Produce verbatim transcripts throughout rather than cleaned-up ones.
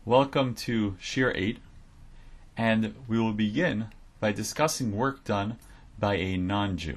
Welcome to Shir eight, and we will begin by discussing work done by a non-Jew.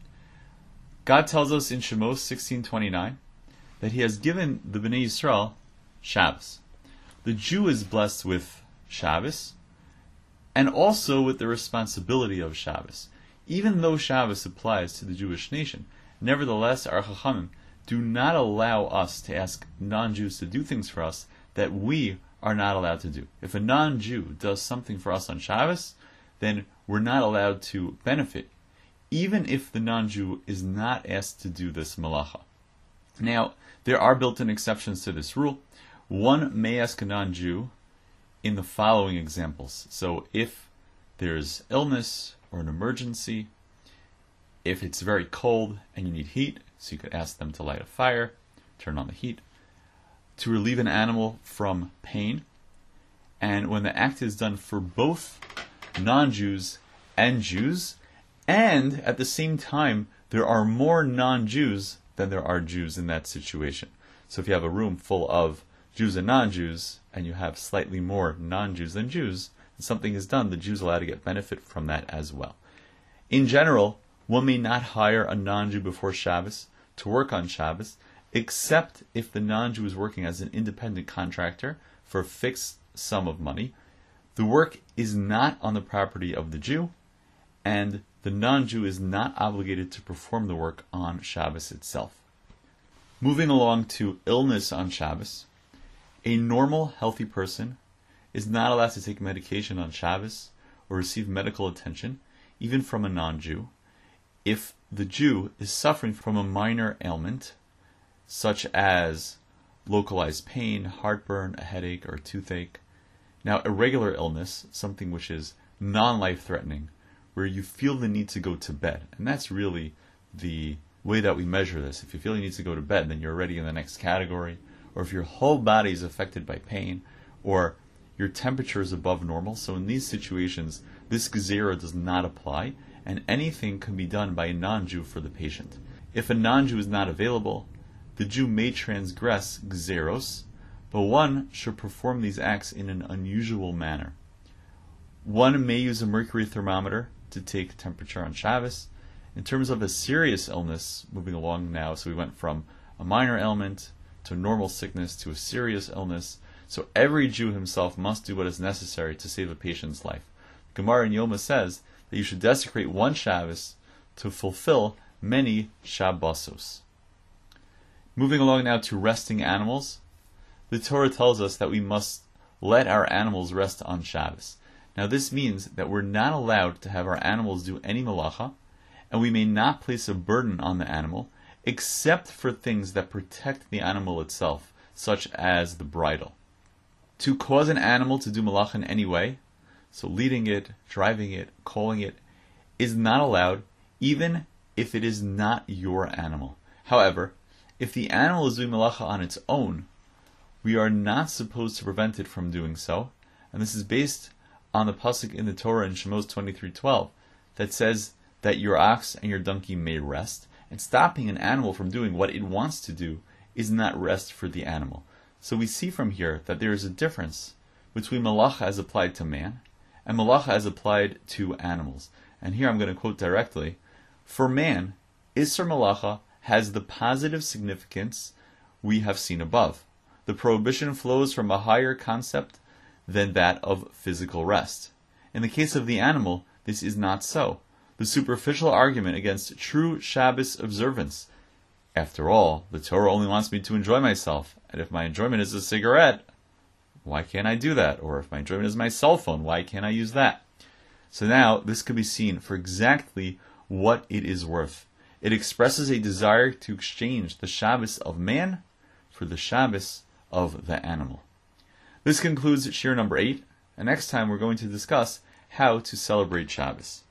God tells us in Shemos sixteen twenty-nine that He has given the Bnei Yisrael Shabbos. The Jew is blessed with Shabbos and also with the responsibility of Shabbos. Even though Shabbos applies to the Jewish nation, nevertheless our Chachamim do not allow us to ask non-Jews to do things for us that we are not allowed to do. If a non-Jew does something for us on Shabbos, then we're not allowed to benefit, even if the non-Jew is not asked to do this malacha. Now, there are built-in exceptions to this rule. One may ask a non-Jew in the following examples. So if there's illness or an emergency, if it's very cold and you need heat, so you could ask them to light a fire, turn on the heat, to relieve an animal from pain, and when the act is done for both non-Jews and Jews, and at the same time there are more non-Jews than there are Jews in that situation. So if you have a room full of Jews and non-Jews, and you have slightly more non-Jews than Jews, and something is done, the Jews are allowed to get benefit from that as well. In general, one may not hire a non-Jew before Shabbos to work on Shabbos, except if the non-Jew is working as an independent contractor for a fixed sum of money. The work is not on the property of the Jew, and the non-Jew is not obligated to perform the work on Shabbos itself. Moving along to illness on Shabbos, a normal, healthy person is not allowed to take medication on Shabbos or receive medical attention, even from a non-Jew, if the Jew is suffering from a minor ailment, such as localized pain, heartburn, a headache, or a toothache. Now, irregular illness, something which is non-life-threatening, where you feel the need to go to bed, and that's really the way that we measure this. If you feel you need to go to bed, then you're already in the next category. Or if your whole body is affected by pain, or your temperature is above normal. So in these situations, this gezerah does not apply, and anything can be done by a non-Jew for the patient. If a non-Jew is not available, the Jew may transgress gzeros, but one should perform these acts in an unusual manner. One may use a mercury thermometer to take temperature on Shabbos. In terms of a serious illness, moving along now, so we went from a minor ailment to normal sickness to a serious illness, so every Jew himself must do what is necessary to save a patient's life. Gemara in Yoma says that you should desecrate one Shabbos to fulfill many Shabbosos. Moving along now to resting animals, the Torah tells us that we must let our animals rest on Shabbos. Now this means that we're not allowed to have our animals do any malacha, and we may not place a burden on the animal, except for things that protect the animal itself, such as the bridle. To cause an animal to do malacha in any way, so leading it, driving it, calling it, is not allowed, even if it is not your animal. However, if the animal is doing malacha on its own, we are not supposed to prevent it from doing so, and this is based on the pasuk in the Torah in Shemos twenty-three twelve that says that your ox and your donkey may rest, and stopping an animal from doing what it wants to do is not rest for the animal. So we see from here that there is a difference between malacha as applied to man and malacha as applied to animals. And here I'm going to quote directly, for man, Isser malacha has the positive significance we have seen above. The prohibition flows from a higher concept than that of physical rest. In the case of the animal, this is not so. The superficial argument against true Shabbos observance. After all, the Torah only wants me to enjoy myself, and if my enjoyment is a cigarette, why can't I do that? Or if my enjoyment is my cell phone, why can't I use that? So now, this can be seen for exactly what it is worth. It expresses a desire to exchange the Shabbos of man for the Shabbos of the animal. This concludes Shir number eight, and next time we're going to discuss how to celebrate Shabbos.